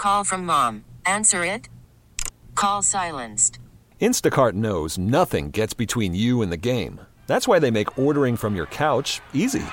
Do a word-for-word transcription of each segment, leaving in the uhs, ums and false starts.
call from mom. Answer it. Call silenced. Instacart knows nothing gets between you and the game. That's why they make ordering from your couch easy.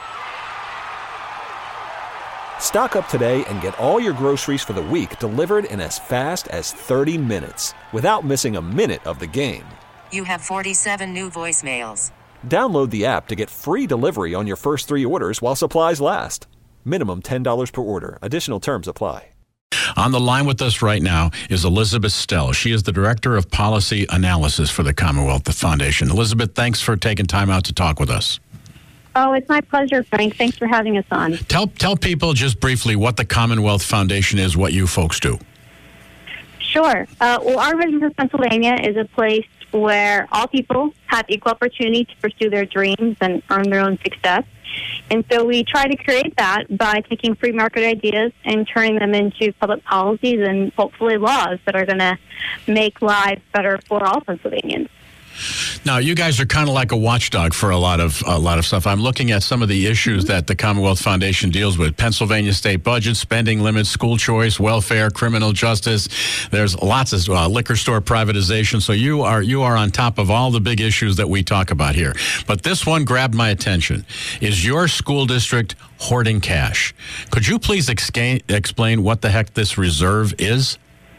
Stock up today and get all your groceries for the week delivered in as fast as thirty minutes without missing a minute of the game. You have forty-seven new voicemails. Download the app to get free delivery on your first three orders while supplies last. Minimum ten dollars per order. Additional terms apply. On the line with us right now is Elizabeth Stell. She is the Director of Policy Analysis for the Commonwealth Foundation. Elizabeth, thanks for taking time out to talk with us. Oh, it's my pleasure, Frank. Thanks for having us on. Tell tell people just briefly what the Commonwealth Foundation is, what you folks do. Sure. Uh, well, our vision for Pennsylvania is a place where all people have equal opportunity to pursue their dreams and earn their own success. And so we try to create that by taking free market ideas and turning them into public policies and hopefully laws that are going to make lives better for all Pennsylvanians. Now, you guys are kind of like a watchdog for a lot of a lot of stuff. I'm looking at some of the issues that the Commonwealth Foundation deals with: Pennsylvania state budget, spending limits, school choice, welfare, criminal justice. There's lots of uh, liquor store privatization. So you are you are on top of all the big issues that we talk about here. But this one grabbed my attention: is your school district hoarding cash? Could you please exca- explain what the heck this reserve is?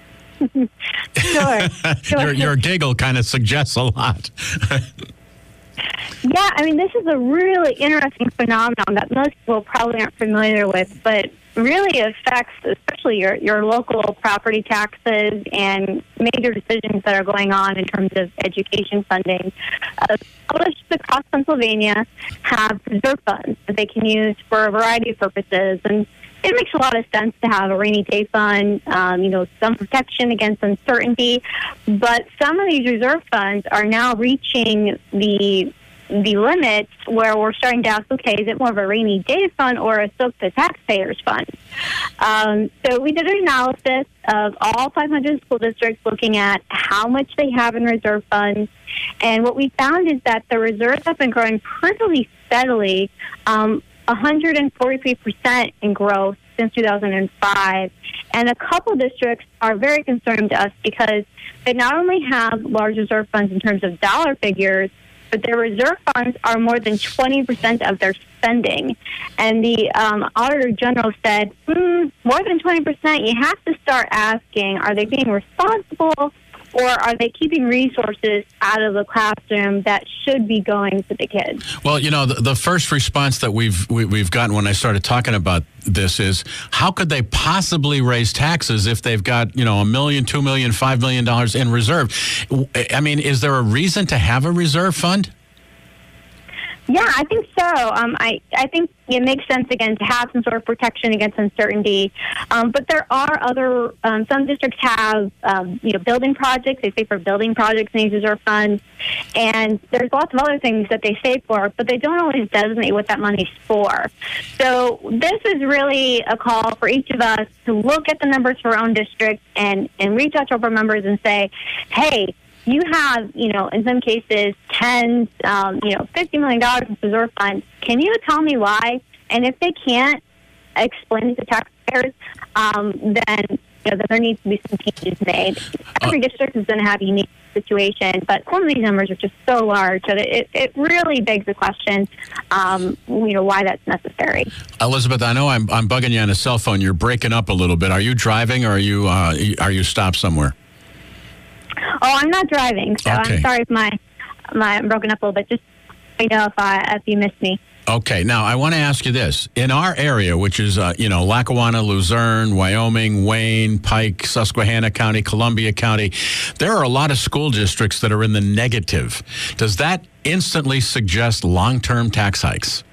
Sure. sure. your, your giggle kind of suggests a lot. Yeah, I mean, this is a really interesting phenomenon that most people probably aren't familiar with, but really affects especially your, your local property taxes and major decisions that are going on in terms of education funding. Uh, schools across Pennsylvania have reserve funds that they can use for a variety of purposes, and it makes a lot of sense to have a rainy day fund, um, you know, some protection against uncertainty. But some of these reserve funds are now reaching the the limits where we're starting to ask, okay, is it more of a rainy day fund or a soak the taxpayers fund? Um, so we did an analysis of all five hundred school districts looking at how much they have in reserve funds. And what we found is that the reserves have been growing pretty steadily, um, one hundred forty-three percent in growth since two thousand five. And a couple districts are very concerned to us because they not only have large reserve funds in terms of dollar figures, but their reserve funds are more than twenty percent of their spending. And the um, Auditor General said, mm, more than twenty percent, you have to start asking, are they being responsible, or are they keeping resources out of the classroom that should be going to the kids? Well, you know, the, the first response that we've we, we've gotten when I started talking about this is, how could they possibly raise taxes if they've got, you know, a million, two million, five million dollars in reserve? I mean, is there a reason to have a reserve fund? Yeah, I think so. Um, I, I think it makes sense, again, to have some sort of protection against uncertainty. Um, but there are other, um, some districts have, um, you know, building projects. They save for building projects and use reserve funds. And there's lots of other things that they save for, but they don't always designate what that money's for. So this is really a call for each of us to look at the numbers for our own district and, and reach out to our members and say, hey, you have, you know, in some cases, tens, um, you know, fifty million dollars in reserve funds. Can you tell me why? And if they can't explain it to taxpayers, um, then, you know, then there needs to be some changes made. Every uh, district is going to have a unique situation, but some of these numbers are just so large that it, it really begs the question, um, you know, why that's necessary. Elizabeth, I know I'm, I'm bugging you on a cell phone. You're breaking up a little bit. Are you driving, or are you uh, are you stopped somewhere? Oh, I'm not driving, so okay. I'm sorry if my my I'm broken up a little bit. Just let me know if I if you missed me. Okay. Now, I want to ask you this. In our area, which is, uh, you know, Lackawanna, Luzerne, Wyoming, Wayne, Pike, Susquehanna County, Columbia County, there are a lot of school districts that are in the negative. Does that instantly suggest long-term tax hikes?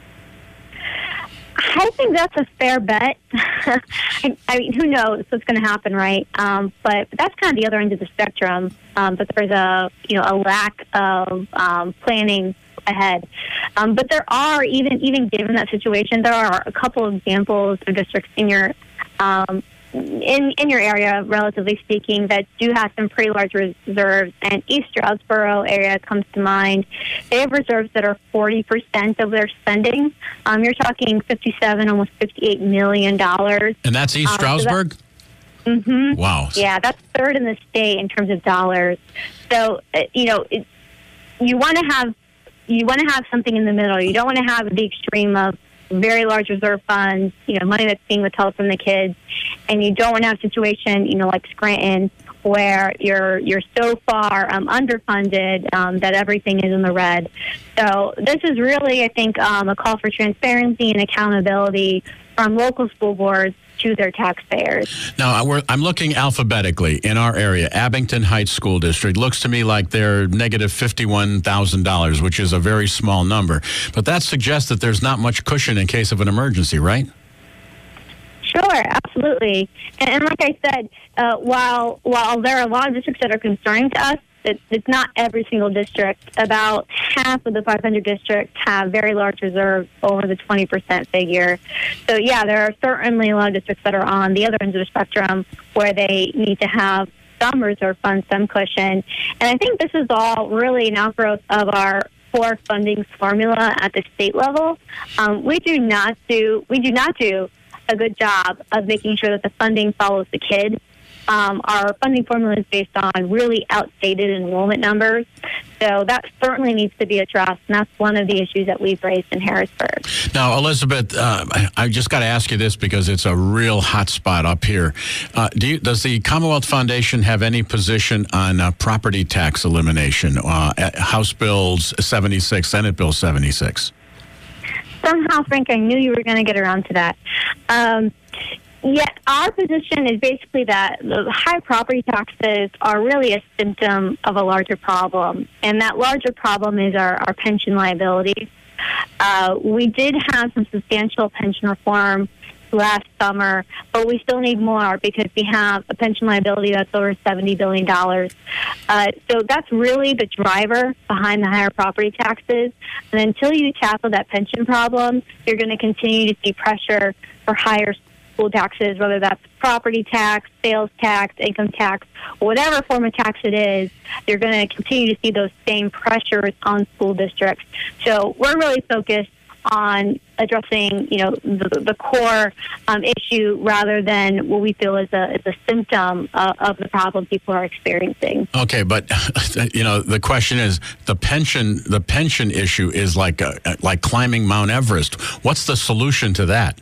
I think that's a fair bet. I, I mean, who knows what's going to happen, right? Um, but that's kind of the other end of the spectrum. Um, but there's a, you know, a lack of um, planning ahead. Um, but there are, even even given that situation, there are a couple of examples of districts in your um, in in your area, relatively speaking, that do have some pretty large reserves. And East Stroudsboro area comes to mind. They have reserves that are forty percent of their spending. Um, you're talking fifty-seven, almost fifty-eight million dollars. And that's East Stroudsburg? Um, so Mm-hmm. Wow. Yeah, that's third in the state in terms of dollars. So, uh, you know, it, you want to have you want to have something in the middle. You don't want to have the extreme of very large reserve funds, you know, money that's being withheld from the kids, and you don't want to have a situation, you know, like Scranton, where you're you're so far um, underfunded um, that everything is in the red. So this is really, I think, um, a call for transparency and accountability from local school boards to their taxpayers. Now, we're, I'm looking alphabetically in our area. Abington Heights School District looks to me like they're negative fifty-one thousand dollars, which is a very small number. But that suggests that there's not much cushion in case of an emergency, right? Sure, absolutely. And, and like I said, uh, while while there are a lot of districts that are concerning to us, it, it's not every single district. About half of the five hundred districts have very large reserves over the twenty percent figure. So, yeah, there are certainly a lot of districts that are on the other end of the spectrum where they need to have some reserve funds, some cushion. And I think this is all really an outgrowth of our core funding formula at the state level. Um, we do not do we do not do a good job of making sure that the funding follows the kid. Um, our funding formula is based on really outdated enrollment numbers. So that certainly needs to be addressed, and that's one of the issues that we've raised in Harrisburg. Now, Elizabeth, uh, I just got to ask you this because it's a real hot spot up here. Uh, do you, does the Commonwealth Foundation have any position on uh, property tax elimination? Uh, House Bill seventy-six, Senate Bill seventy-six? Somehow, Frank, I knew you were going to get around to that. Um, yeah, our position is basically that the high property taxes are really a symptom of a larger problem, and that larger problem is our, our pension liabilities. Uh, we did have some substantial pension reform last summer, but we still need more because we have a pension liability that's over seventy billion dollars. Uh, so that's really the driver behind the higher property taxes. And until you tackle that pension problem, you're going to continue to see pressure for higher school taxes, whether that's property tax, sales tax, income tax, whatever form of tax it is. You're going to continue to see those same pressures on school districts. So we're really focused on addressing, you know, the, the core um, issue rather than what we feel is a, is a symptom uh, of the problem people are experiencing. Okay, but you know, the question is the pension. The pension issue is like a, like climbing Mount Everest. What's the solution to that?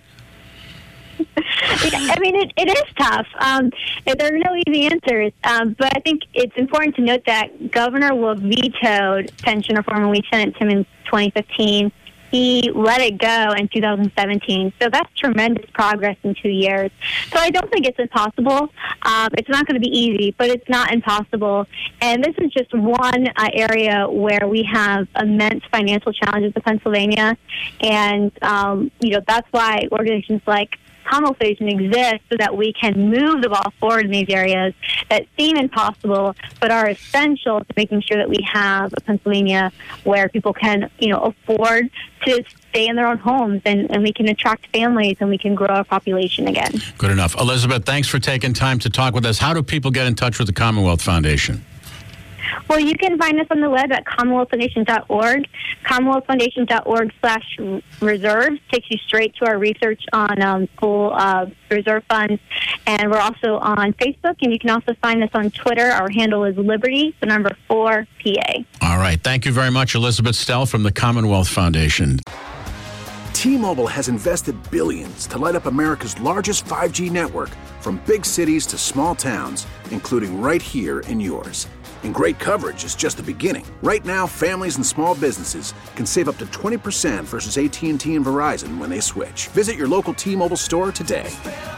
I mean, it, it is tough. Um, there are no easy answers, um, but I think it's important to note that Governor Wolf vetoed pension reform when we sent it to him in twenty fifteen. He let it go in two thousand seventeen. So that's tremendous progress in two years. So I don't think it's impossible. Um, it's not going to be easy, but it's not impossible. And this is just one uh, area where we have immense financial challenges in Pennsylvania. And, um, you know, that's why organizations like Commonwealth Foundation exists so that we can move the ball forward in these areas that seem impossible but are essential to making sure that we have a Pennsylvania where people can, you know, afford to stay in their own homes and, and we can attract families and we can grow our population again. Good enough. Elizabeth, thanks for taking time to talk with us. How do people get in touch with the Commonwealth Foundation? Well, you can find us on the web at commonwealth foundation dot org. commonwealth foundation dot org slash reserves takes you straight to our research on um, school uh, reserve funds. And we're also on Facebook, and you can also find us on Twitter. Our handle is Liberty, the number four, P A. All right. Thank you very much, Elizabeth Stell from the Commonwealth Foundation. T-Mobile has invested billions to light up America's largest five G network, from big cities to small towns, including right here in yours. And great coverage is just the beginning. Right now, families and small businesses can save up to twenty percent versus A T and T and Verizon when they switch. Visit your local T-Mobile store today.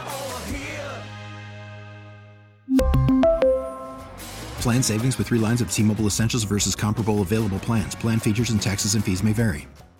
Plan savings with three lines of T-Mobile Essentials versus comparable available plans. Plan features and taxes and fees may vary.